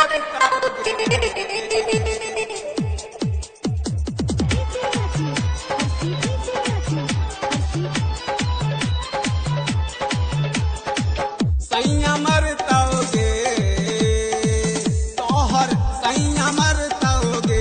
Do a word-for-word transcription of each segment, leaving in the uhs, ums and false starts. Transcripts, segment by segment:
सैया मरतोगे तोहर सैया मरतोगे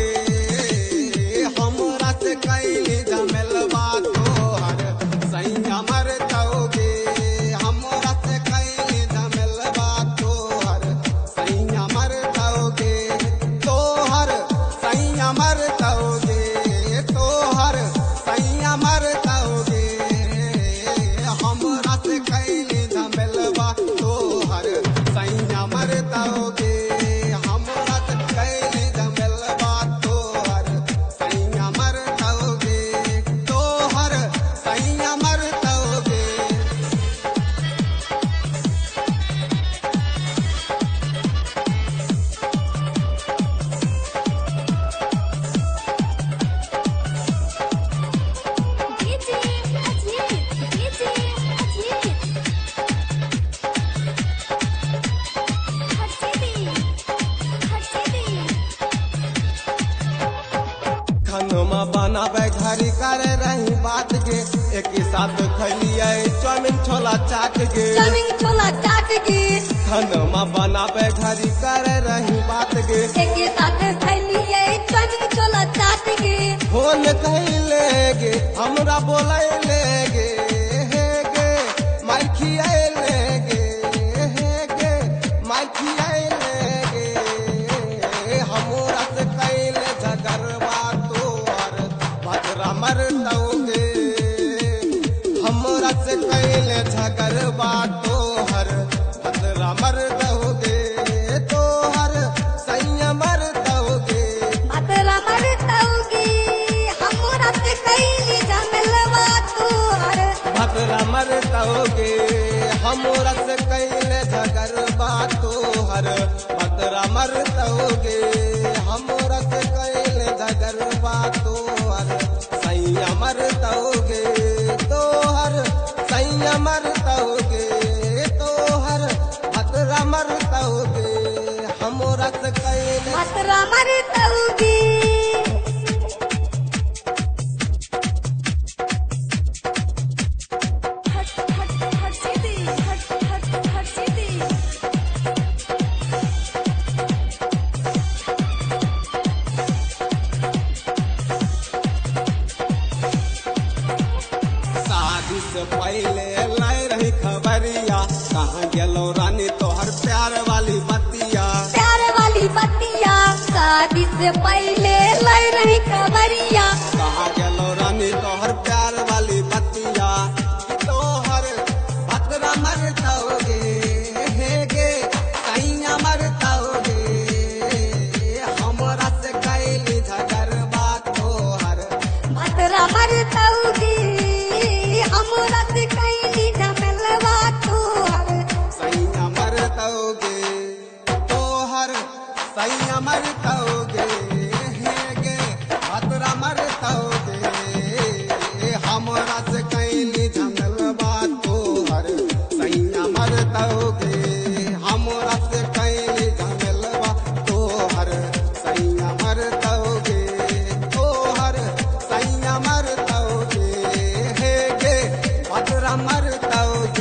हमरा से कैली झमेलवा तोहर सैया मरतोगे हमरा से कैली झमेलवा तोहर सैया मरतोगे तोहर सैया मरतोगे तोहर सैया मरतोगे हमरा से कैली झमेलवा तोहर सैया मरतोगे हमरा से कैली झमेलवा तोहर सैया मरतोगे तोहर सैया मरतोगे डीजे अजनीत डीजे अजनीत हर्षिदी हर्षिदी खानमा बनावे घरी करे रही बात के एक ही साथ खैलिए चाउमीन छोला चाट के चाउमीन छोला चाट के खानमा बनावे घरी करे रही बात के एक साथ खैलिए चाउमीन छोला चाट के फोन कहलेगे हमरा बोलैलेगे हे गे माई खियालेगे हे गे माई खियालेगे हमरा से कैले झगड़वा तोहर भद्रा मरतोगे हमरा से कैले झगड़वा तोहर भद्रा मरतोगे तोहर सैया मरतोगे मातरा मरतोगी हमरा से कैली झमेलवा तोहर भद्रा मरतोगे हमरा से कैले झगड़वा तोहर भद्रा मरतोगे हमरा से कैले झगड़वा तोहर सैया मरतोगे तोहर सैया मरतोगे तोहर भद्रा मरतोगे हमरा से कैले मातरा मरतोगी हट हट हर्षिदी हट हट हर्षिदी शादी से पहले लाई रही खबरिया कहाँ गेलो रानी तोहर प्यार वाली बतिया प्यार वाली बतिया शादी से पहले लय रही खबरिया कहाँ गेलो रानी तोहर प्यार वाली बतिया तोहर भद्रा मरतोगे हे गे सैया मरतोगे हमरा से कैली झगड़वा तोहर मातरा मरतोगी हमरा से कैली झमेलवा तोहर सैया मरतोगे तोहर सैया मरतोगे हे गे भद्रा मरतोगे हमरा से कैली झमेलवा तोहर सैया मरतोगे हमरा से कैली झमेलवा तोहर सैया मरतोगे तोहर सैया मरतोगे हे गे भद्रा मरतोगे